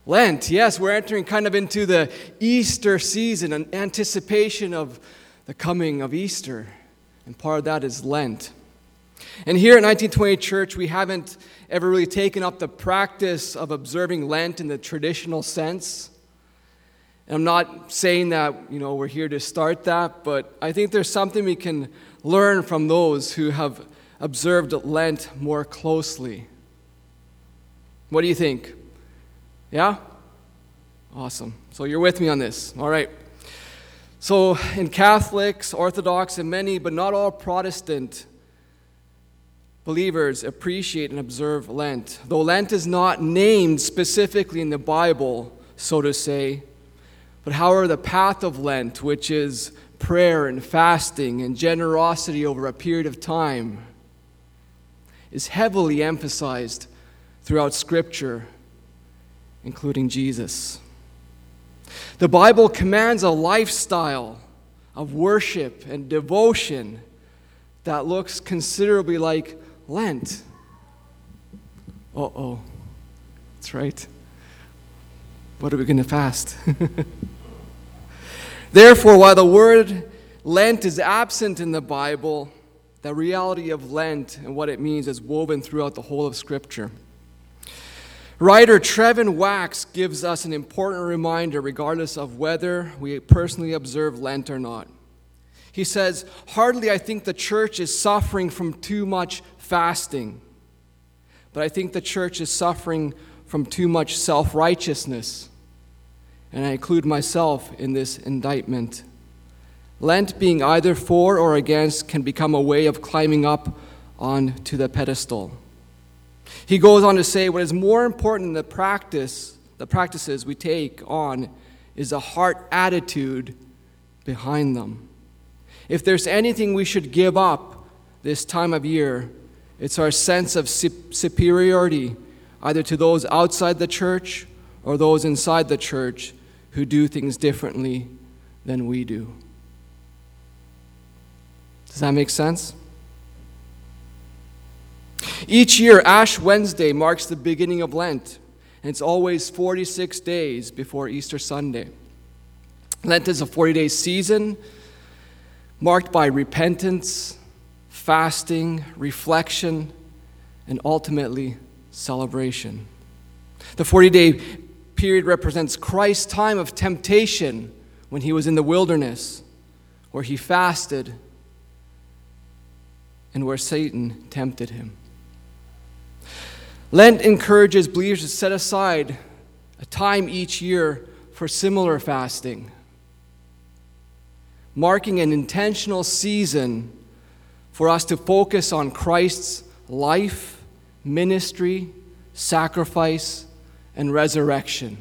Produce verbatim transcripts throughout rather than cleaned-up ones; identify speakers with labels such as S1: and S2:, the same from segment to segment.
S1: Lent, yes, we're entering kind of into the Easter season, an anticipation of the coming of Easter. And part of that is Lent. And here at nineteen twenty Church, we haven't ever really taken up the practice of observing Lent in the traditional sense. And I'm not saying that, you know, we're here to start that, but I think there's something we can learn from those who have observed Lent more closely. What do you think? Yeah? Awesome. So you're with me on this. All right. So in Catholics, Orthodox, and many, but not all Protestant believers appreciate and observe Lent. Though Lent is not named specifically in the Bible, so to say, but however, the path of Lent, which is prayer and fasting and generosity over a period of time, is heavily emphasized throughout Scripture, including Jesus. The Bible commands a lifestyle of worship and devotion that looks considerably like Lent. Uh-oh. That's right. What are we going to fast? Therefore, while the word Lent is absent in the Bible, the reality of Lent and what it means is woven throughout the whole of Scripture. Writer Trevin Wax gives us an important reminder regardless of whether we personally observe Lent or not. He says, "Hardly I think the church is suffering from too much fasting, but I think the church is suffering from too much self-righteousness. And I include myself in this indictment. Lent, being either for or against, can become a way of climbing up onto the pedestal." He goes on to say, what is more important than the practice, the practices we take on, is the heart attitude behind them. If there's anything we should give up this time of year, it's our sense of superiority, either to those outside the church or those inside the church who do things differently than we do. Does that make sense? Each year, Ash Wednesday marks the beginning of Lent, and it's always forty-six days before Easter Sunday. Lent is a forty-day season marked by repentance, fasting, reflection, and ultimately celebration. The forty-day period represents Christ's time of temptation when he was in the wilderness, where he fasted and where Satan tempted him. Lent encourages believers to set aside a time each year for similar fasting, marking an intentional season for us to focus on Christ's life, ministry, sacrifice, and resurrection.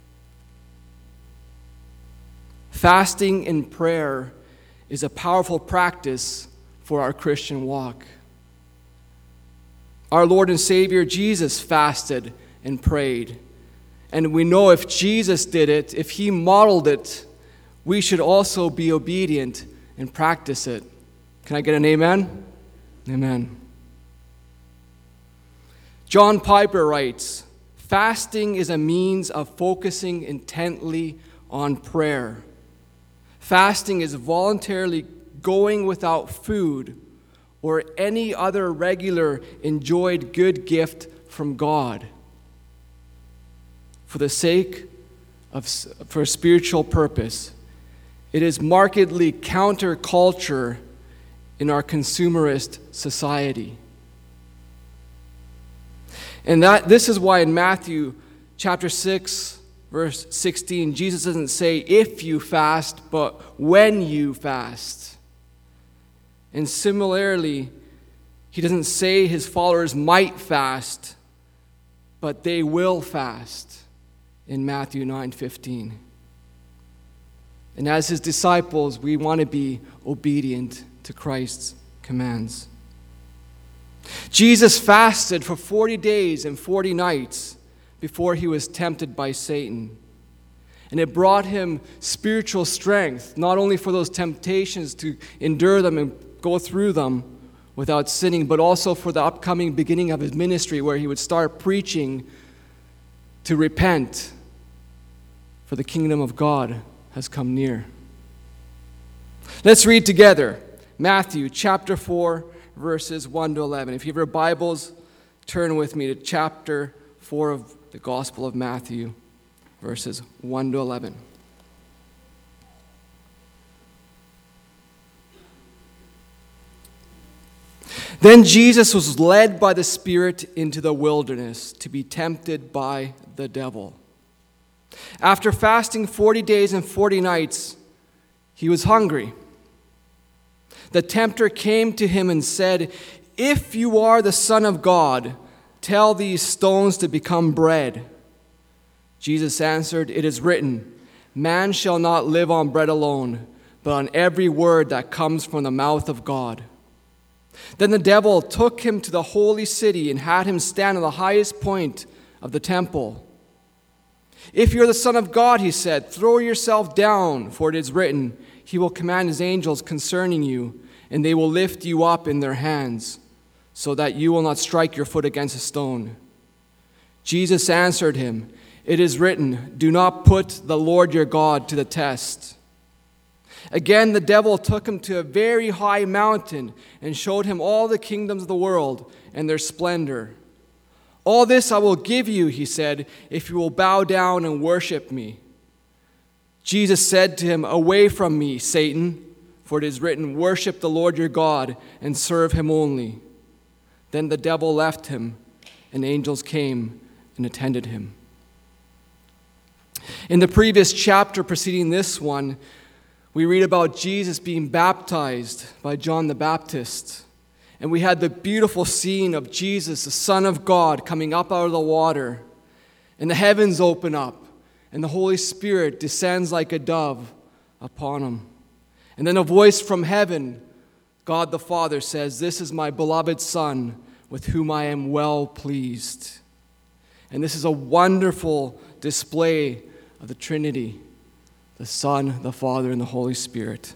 S1: Fasting and prayer is a powerful practice for our Christian walk. Our Lord and Savior Jesus fasted and prayed. And we know if Jesus did it, if he modeled it, we should also be obedient and practice it. Can I get an amen? Amen. John Piper writes, "Fasting is a means of focusing intently on prayer. Fasting is voluntarily going without food or any other regular enjoyed good gift from God for the sake of for spiritual purpose. It is markedly counterculture in our consumerist society." And that this is why in Matthew chapter six, verse sixteen, Jesus doesn't say if you fast, but when you fast. And similarly, he doesn't say his followers might fast, but they will fast in Matthew nine fifteen. And as his disciples, we want to be obedient to Christ's commands. Jesus fasted for forty days and forty nights before he was tempted by Satan. And it brought him spiritual strength, not only for those temptations to endure them and go through them without sinning, but also for the upcoming beginning of his ministry where he would start preaching to repent for the kingdom of God has come near. Let's read together Matthew chapter four, verses one to eleven. If you have your Bibles, turn with me to chapter four of the Gospel of Matthew, verses one to eleven. Then Jesus was led by the Spirit into the wilderness to be tempted by the devil. After fasting forty days and forty nights, he was hungry. The tempter came to him and said, "If you are the Son of God, tell these stones to become bread." Jesus answered, "It is written, 'Man shall not live on bread alone, but on every word that comes from the mouth of God.'" Then the devil took him to the holy city and had him stand on the highest point of the temple. "If you are the Son of God," he said, "throw yourself down, for it is written, 'He will command his angels concerning you, and they will lift you up in their hands, so that you will not strike your foot against a stone.' Jesus answered him, 'It is written, do not put the Lord your God to the test.' Again, the devil took him to a very high mountain and showed him all the kingdoms of the world and their splendor. 'All this I will give you,' he said, 'if you will bow down and worship me.' Jesus said to him, 'Away from me, Satan, for it is written, worship the Lord your God and serve him only.' Then the devil left him, and angels came and attended him." In the previous chapter preceding this one, we read about Jesus being baptized by John the Baptist. And we had the beautiful scene of Jesus, the Son of God, coming up out of the water. And the heavens open up, and the Holy Spirit descends like a dove upon him. And then a voice from heaven, God the Father, says, "This is my beloved Son, with whom I am well pleased." And this is a wonderful display of the Trinity, the Son, the Father, and the Holy Spirit.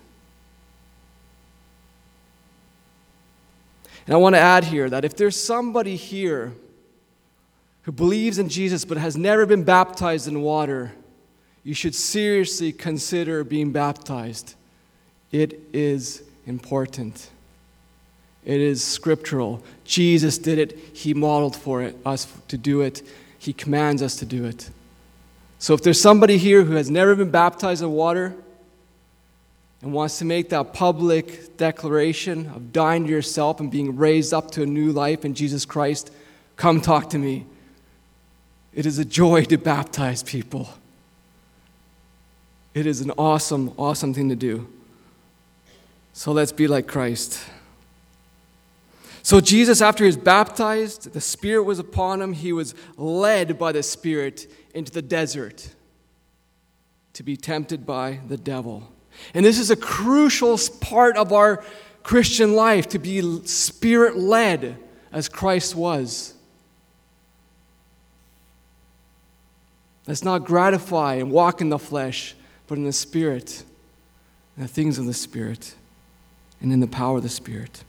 S1: And I want to add here that if there's somebody here who believes in Jesus but has never been baptized in water, you should seriously consider being baptized. It is important. It is scriptural. Jesus did it. He modeled for it, us to do it. He commands us to do it. So if there's somebody here who has never been baptized in water and wants to make that public declaration of dying to yourself and being raised up to a new life in Jesus Christ, come talk to me. It is a joy to baptize people. It is an awesome, awesome thing to do. So let's be like Christ. So Jesus, after he was baptized, the Spirit was upon him. He was led by the Spirit into the desert to be tempted by the devil. And this is a crucial part of our Christian life, to be Spirit-led as Christ was. Let's not gratify and walk in the flesh, but in the Spirit, in the things of the Spirit, and in the power of the Spirit.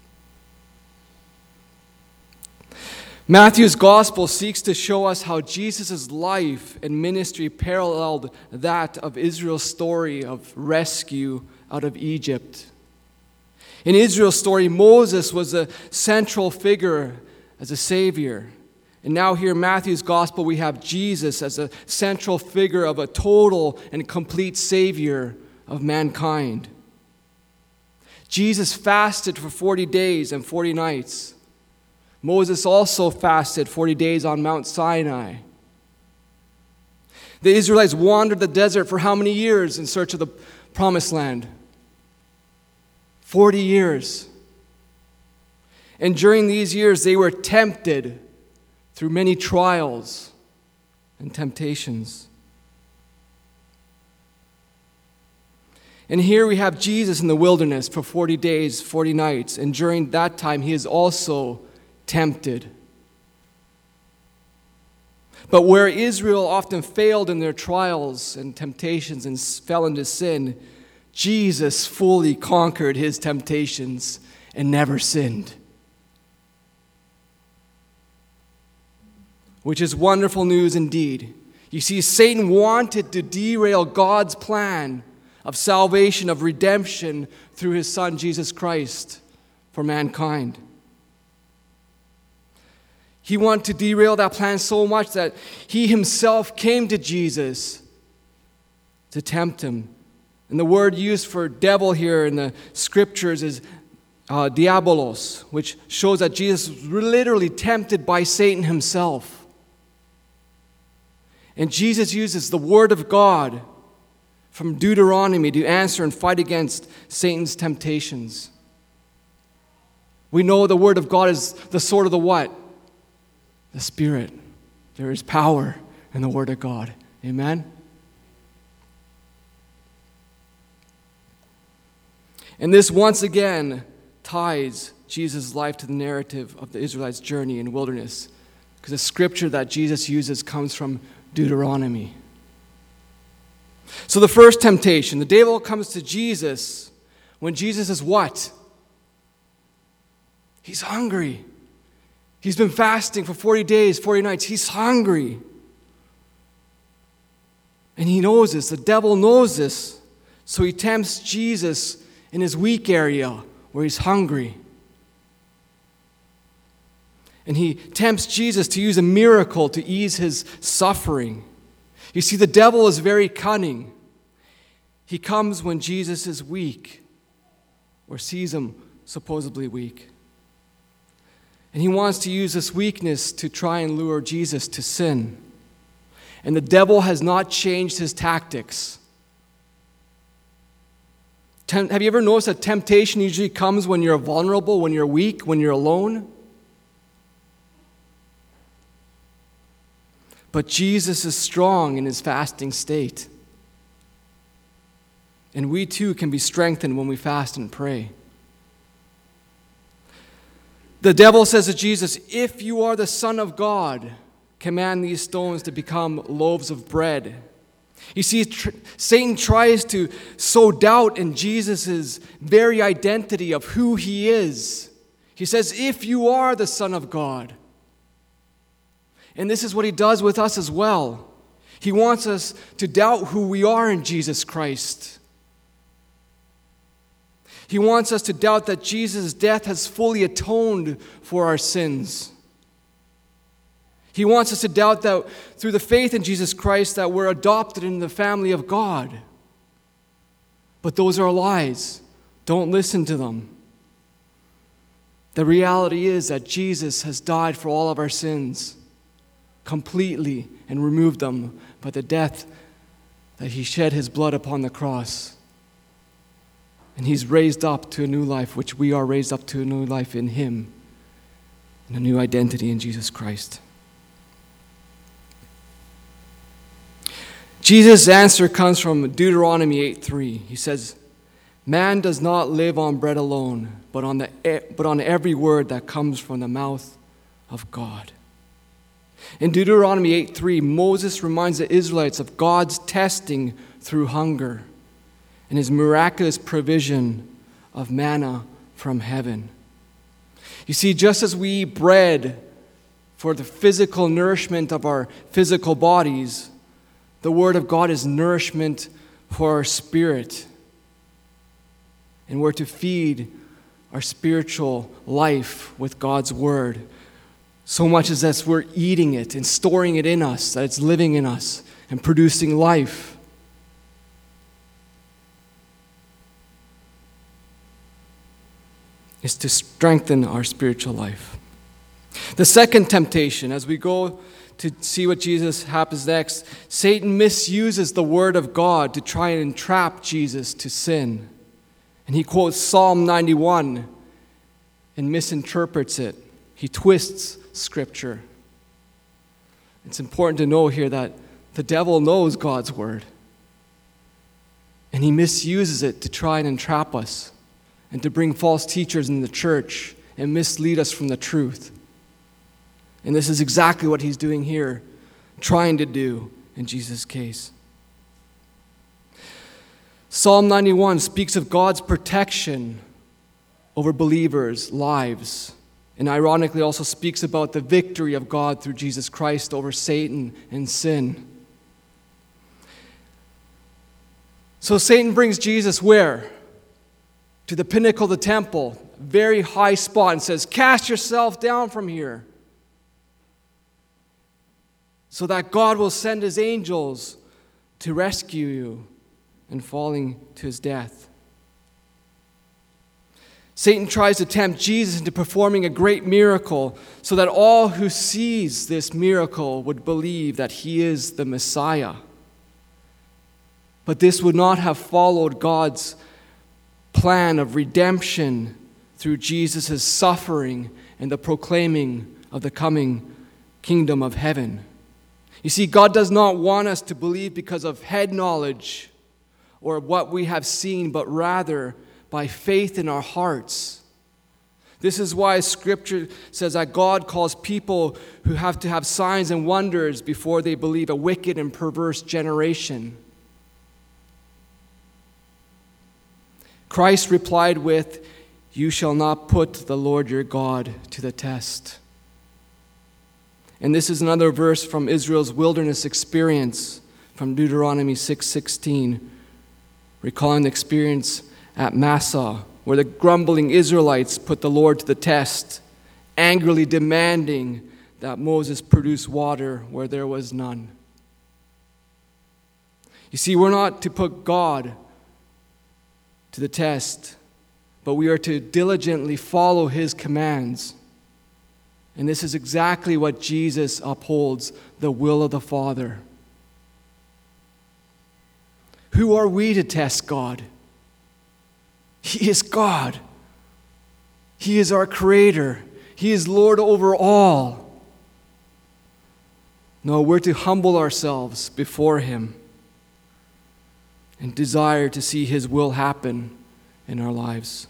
S1: Matthew's gospel seeks to show us how Jesus' life and ministry paralleled that of Israel's story of rescue out of Egypt. In Israel's story, Moses was a central figure as a savior. And now here in Matthew's gospel, we have Jesus as a central figure of a total and complete savior of mankind. Jesus fasted for forty days and forty nights. Moses also fasted forty days on Mount Sinai. The Israelites wandered the desert for how many years in search of the promised land? forty years. And during these years, they were tempted through many trials and temptations. And here we have Jesus in the wilderness for forty days, forty nights. And during that time, he is also tempted. But where Israel often failed in their trials and temptations and fell into sin, Jesus fully conquered his temptations and never sinned. Which is wonderful news indeed. You see, Satan wanted to derail God's plan of salvation, of redemption through his Son, Jesus Christ, for mankind. He wanted to derail that plan so much that he himself came to Jesus to tempt him. And the word used for devil here in the scriptures is uh, diabolos, which shows that Jesus was literally tempted by Satan himself. And Jesus uses the word of God from Deuteronomy to answer and fight against Satan's temptations. We know the word of God is the sword of the what? The Spirit. There is power in the word of God. Amen? And this once again ties Jesus' life to the narrative of the Israelites' journey in wilderness, because the scripture that Jesus uses comes from Deuteronomy. So the first temptation, the devil comes to Jesus when Jesus is what? He's hungry. He's been fasting for forty days, forty nights. He's hungry. And he knows this. The devil knows this. So he tempts Jesus in his weak area where he's hungry. And he tempts Jesus to use a miracle to ease his suffering. You see, the devil is very cunning. He comes when Jesus is weak, or sees him supposedly weak. And he wants to use this weakness to try and lure Jesus to sin. And the devil has not changed his tactics. Tem- have you ever noticed that temptation usually comes when you're vulnerable, when you're weak, when you're alone? But Jesus is strong in his fasting state. And we too can be strengthened when we fast and pray. The devil says to Jesus, "If you are the Son of God, command these stones to become loaves of bread." You see, tr- Satan tries to sow doubt in Jesus' very identity of who he is. He says, "If you are the Son of God." And this is what he does with us as well. He wants us to doubt who we are in Jesus Christ. He wants us to doubt that Jesus' death has fully atoned for our sins. He wants us to doubt that through the faith in Jesus Christ that we're adopted into the family of God. But those are lies. Don't listen to them. The reality is that Jesus has died for all of our sins completely and removed them by the death that he shed his blood upon the cross. And he's raised up to a new life, which we are raised up to a new life in him, and a new identity in Jesus Christ. Jesus' answer comes from Deuteronomy eight three. He says, "Man does not live on bread alone, but on the but on every word that comes from the mouth of God." In Deuteronomy eight three, Moses reminds the Israelites of God's testing through hunger and his miraculous provision of manna from heaven. You see, just as we eat bread for the physical nourishment of our physical bodies, the Word of God is nourishment for our spirit. And we're to feed our spiritual life with God's Word. So much as that we're eating it and storing it in us, that it's living in us and producing life. Is to strengthen our spiritual life. The second temptation, as we go to see what Jesus happens next, Satan misuses the word of God to try and entrap Jesus to sin. And he quotes Psalm ninety-one and misinterprets it. He twists Scripture. It's important to know here that the devil knows God's word. And he misuses it to try and entrap us and to bring false teachers in the church and mislead us from the truth. And this is exactly what he's doing here, trying to do in Jesus' case. Psalm ninety-one speaks of God's protection over believers' lives, and ironically also speaks about the victory of God through Jesus Christ over Satan and sin. So Satan brings Jesus where? To the pinnacle of the temple, very high spot, and says, cast yourself down from here, so that God will send his angels to rescue you, and falling to his death. Satan tries to tempt Jesus into performing a great miracle so that all who sees this miracle would believe that he is the Messiah. But this would not have followed God's plan of redemption through Jesus' suffering and the proclaiming of the coming kingdom of heaven. You see, God does not want us to believe because of head knowledge or what we have seen, but rather by faith in our hearts. This is why Scripture says that God calls people who have to have signs and wonders before they believe a wicked and perverse generation. Christ replied with, "You shall not put the Lord your God to the test." And this is another verse from Israel's wilderness experience from Deuteronomy six sixteen, recalling the experience at Massah, where the grumbling Israelites put the Lord to the test, angrily demanding that Moses produce water where there was none. You see, we're not to put God to the test, but we are to diligently follow his commands. And this is exactly what Jesus upholds, the will of the Father. Who are we to test God? He is God. He is our Creator. He is Lord over all. No, we're to humble ourselves before him and desire to see his will happen in our lives.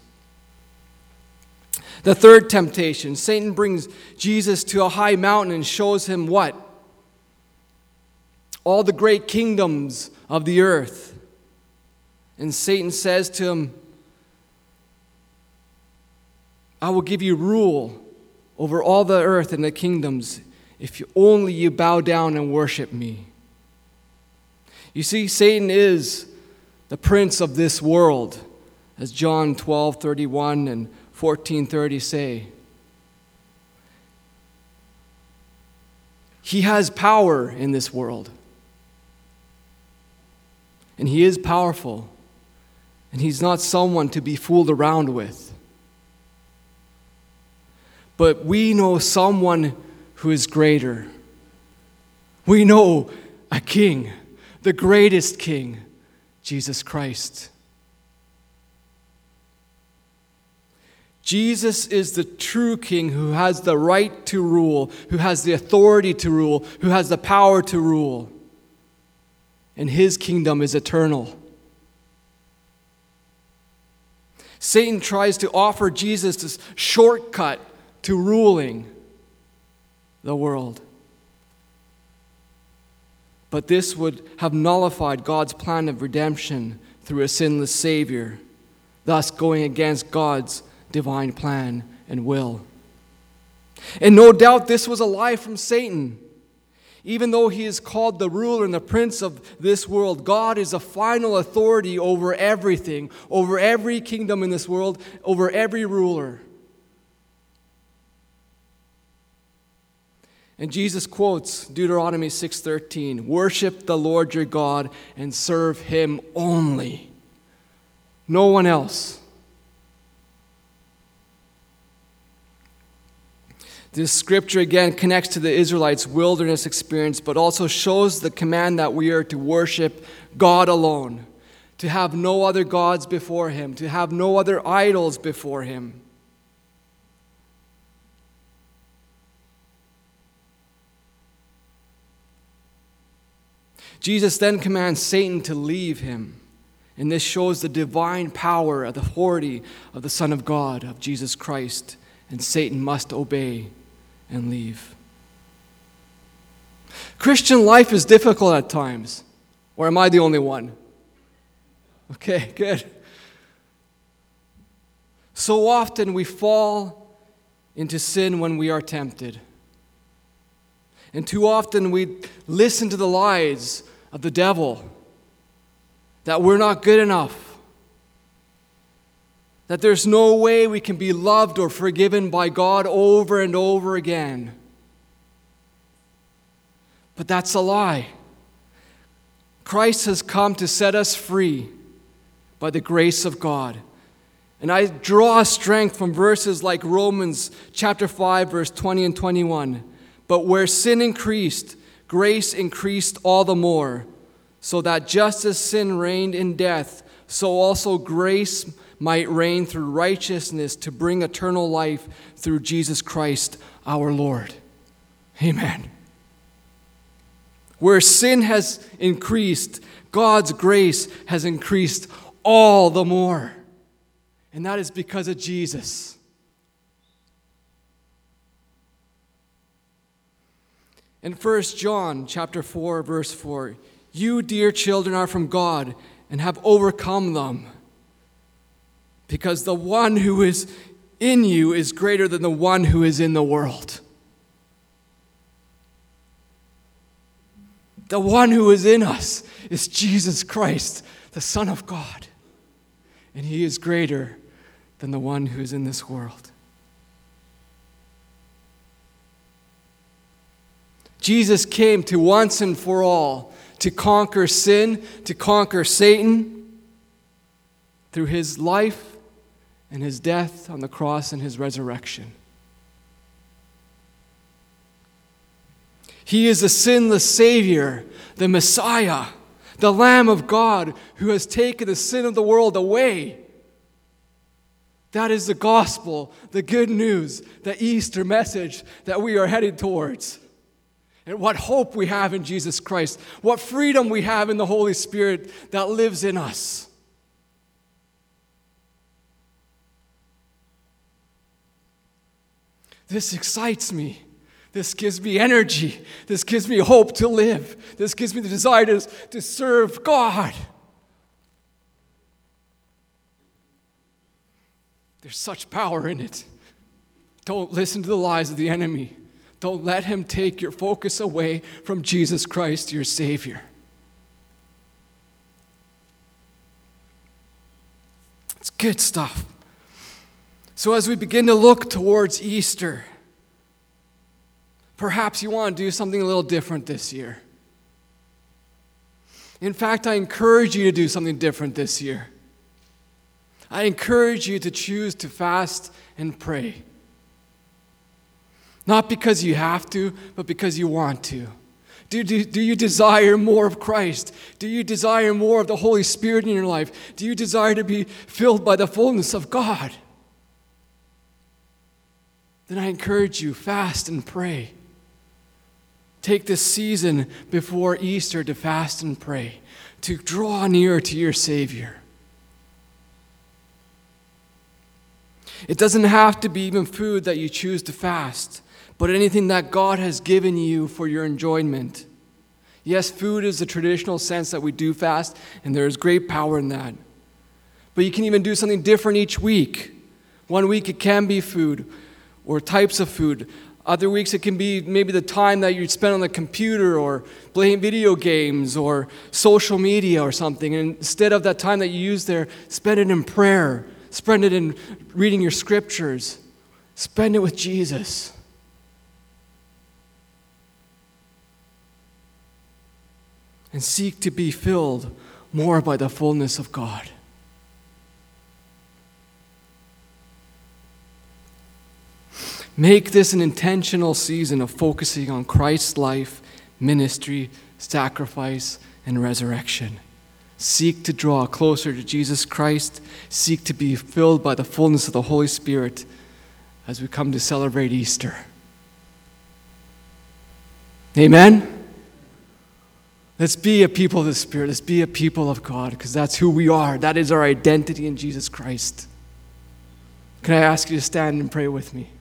S1: The third temptation, Satan brings Jesus to a high mountain and shows him what? All the great kingdoms of the earth. And Satan says to him, I will give you rule over all the earth and the kingdoms if you, only you bow down and worship me. You see, Satan is the prince of this world, as John twelve thirty-one and fourteen thirty say. He has power in this world. And he is powerful. And he's not someone to be fooled around with. But we know someone who is greater. We know a king, the greatest king, Jesus Christ. Jesus is the true king who has the right to rule, who has the authority to rule, who has the power to rule. And his kingdom is eternal. Satan tries to offer Jesus this shortcut to ruling the world. But this would have nullified God's plan of redemption through a sinless Savior, thus going against God's divine plan and will. And no doubt this was a lie from Satan. Even though he is called the ruler and the prince of this world, God is the final authority over everything, over every kingdom in this world, over every ruler. And Jesus quotes Deuteronomy six thirteen, "Worship the Lord your God and serve him only, no one else." This scripture again connects to the Israelites' wilderness experience, but also shows the command that we are to worship God alone, to have no other gods before him, to have no other idols before him. Jesus then commands Satan to leave him, and this shows the divine power and authority of the Son of God, of Jesus Christ, and Satan must obey and leave. Christian life is difficult at times. Or am I the only one? Okay, good. So often we fall into sin when we are tempted. And too often we listen to the lies of the devil that we're not good enough, that there's no way we can be loved or forgiven by God over and over again. But that's a lie. Christ has come to set us free by the grace of God. And I draw strength from verses like Romans chapter five, verse twenty and twenty-one. But where sin increased, grace increased all the more, so that just as sin reigned in death, so also grace might reign through righteousness to bring eternal life through Jesus Christ our Lord. Amen. Where sin has increased, God's grace has increased all the more. And that is because of Jesus. In First John chapter four, verse four, you, dear children, are from God and have overcome them, because the one who is in you is greater than the one who is in the world. The one who is in us is Jesus Christ, the Son of God. And he is greater than the one who is in this world. Jesus came to once and for all to conquer sin, to conquer Satan through his life and his death on the cross and his resurrection. He is the sinless Savior, the Messiah, the Lamb of God who has taken the sin of the world away. That is the gospel, the good news, the Easter message that we are headed towards. And what hope we have in Jesus Christ, what freedom we have in the Holy Spirit that lives in us. This excites me. This gives me energy. This gives me hope to live. This gives me the desire to, to serve God. There's such power in it. Don't listen to the lies of the enemy. Don't let him take your focus away from Jesus Christ, your Savior. It's good stuff. So as we begin to look towards Easter, perhaps you want to do something a little different this year. In fact, I encourage you to do something different this year. I encourage you to choose to fast and pray. Not because you have to, but because you want to. Do, do, do you desire more of Christ? Do you desire more of the Holy Spirit in your life? Do you desire to be filled by the fullness of God? Then I encourage you, fast and pray. Take this season before Easter to fast and pray, to draw near to your Savior. It doesn't have to be even food that you choose to fast, but anything that God has given you for your enjoyment. Yes, food is the traditional sense that we do fast, and there is great power in that. But you can even do something different each week. One week it can be food or types of food. Other weeks it can be maybe the time that you spend on the computer or playing video games or social media or something. And instead of that time that you use there, spend it in prayer. Spend it in reading your scriptures. Spend it with Jesus. And seek to be filled more by the fullness of God. Make this an intentional season of focusing on Christ's life, ministry, sacrifice, and resurrection. Seek to draw closer to Jesus Christ. Seek to be filled by the fullness of the Holy Spirit as we come to celebrate Easter. Amen? Let's be a people of the Spirit. Let's be a people of God, because that's who we are. That is our identity in Jesus Christ. Can I ask you to stand and pray with me?